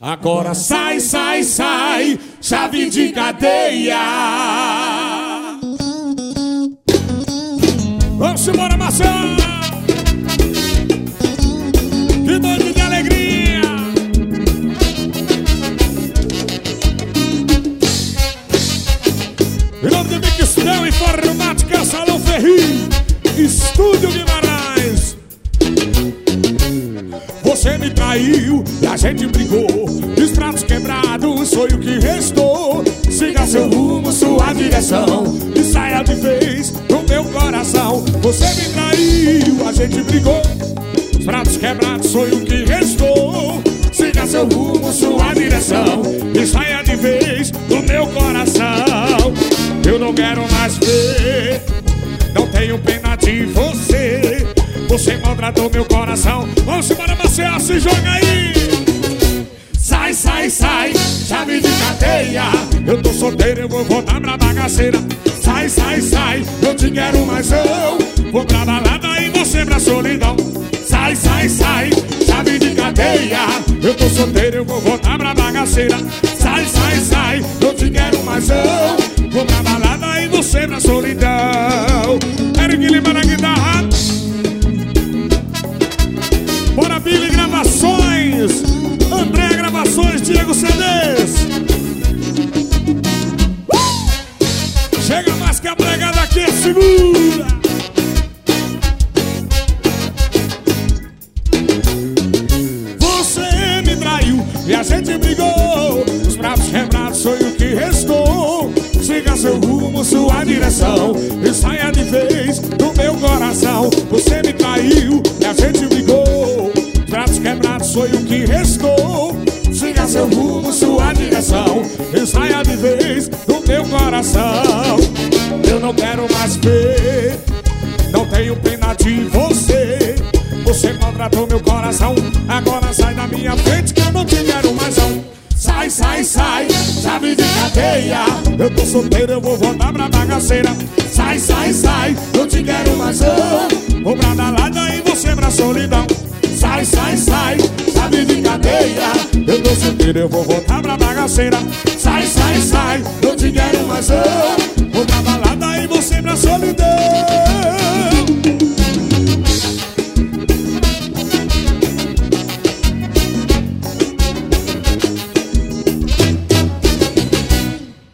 Agora sai, sai, sai, chave de cadeia. Vamos embora, Marcelo. Que noite de alegria. Em nome de Mixtel Informática, Salão Ferri, Estúdio Guimarães. Você me traiu e a gente brigou. Os pratos quebrados foi o que restou. Siga seu rumo, sua direção e saia de vez do meu coração. Você me traiu, a gente brigou. Os pratos quebrados foi o que restou. Siga seu rumo, sua direção e saia de vez do meu coração. Eu não quero mais ver, não tenho pena de você. Você maltratou meu coração. Vamos embora, Marcelo, se joga aí. Sai, sai, sai, chave de cadeia. Eu tô solteiro, eu vou voltar pra bagaceira. Sai, sai, sai, eu te quero mais eu. Vou pra balada e você pra solidão. Sai, sai, sai, chave de cadeia. Eu tô solteiro, eu vou voltar pra bagaceira. Sai, sai, sai, eu te quero mais eu. Vou pra balada e você pra solidão. Eric Lima na guitarra. Bora, Billy Gravações, André Gravações, Diego CDs. Chega mais que a pregada aqui é segura. Você me traiu e a gente brigou. Os pratos quebrados foi o que restou. Siga seu rumo, sua direção e saia de vez do meu coração. Você me traiu e a gente brigou. Os pratos quebrados foi o que restou. Siga seu rumo, sua direção e saia de vez do meu coração. Eu não quero mais ver, não tenho pena de você. Você maltratou meu coração. Agora sai da minha frente que eu não te quero mais não. Sai, sai, sai, chave de cadeia. Eu tô solteiro, eu vou voltar pra bagaceira. Sai, sai, sai, eu te quero mais eu. Vou pra balada e você pra solidão. Sai, sai, sai, chave de cadeia. Eu tô solteiro, eu vou voltar pra bagaceira. Sai, sai, sai, eu te quero mais eu. Vou pra balada